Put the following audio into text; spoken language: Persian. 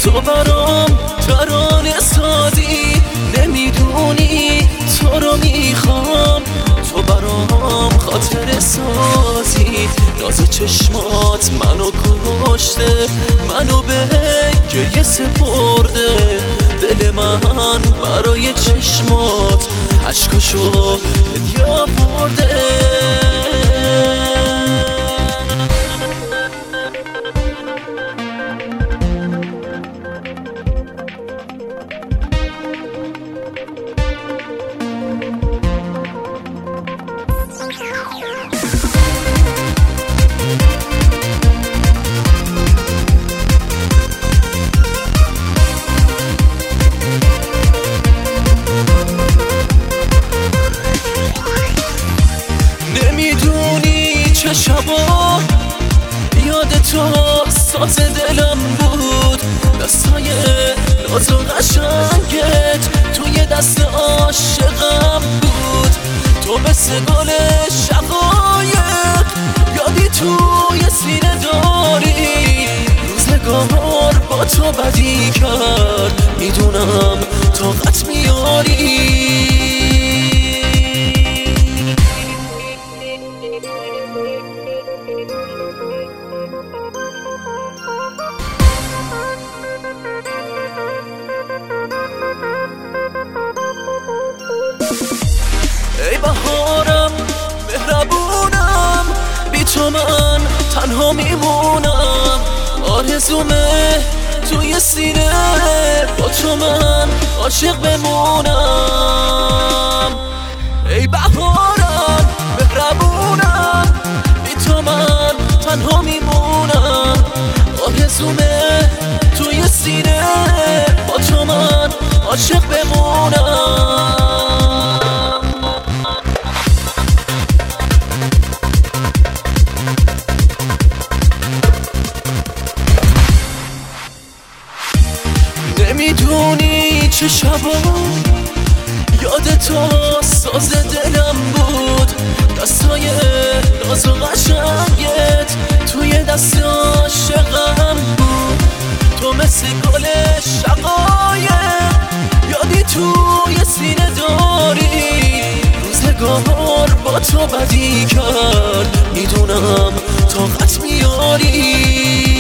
تو برام ترانه سازی، نمیدونی تو رو میخوام، تو برام خاطر سازی. ناز چشمات منو کشته، منو به گریه سپرده. دل من برای چشمات عشقشو هدیه آورده. نمیدونی چه شبا یاد تو ساز دلم بود، دستای ناز و قشنگت توی دست عاشقم بود. تو مثل گل شقایق یادی توی سینه داری، روزگار با تو بدی کرد، میدونم طاقت میاری. ای بهارم مهربونم، بی تو من تنها میمونم. آرزومه توی سینه با تو من عاشق بمونم. ای بهارم مهربونم، بی تو من تنها میمونم. آرزومه توی سینه با تو من عاشق بمونم. نمیدونی چه شبا یاد تو ساز دلم بود، دستای ناز و قشنگت توی دست عاشقم بود. تو مثل گل شقایق یادی توی سینه داری، روزگار با تو بدی کرد، میدونم طاقت میاری.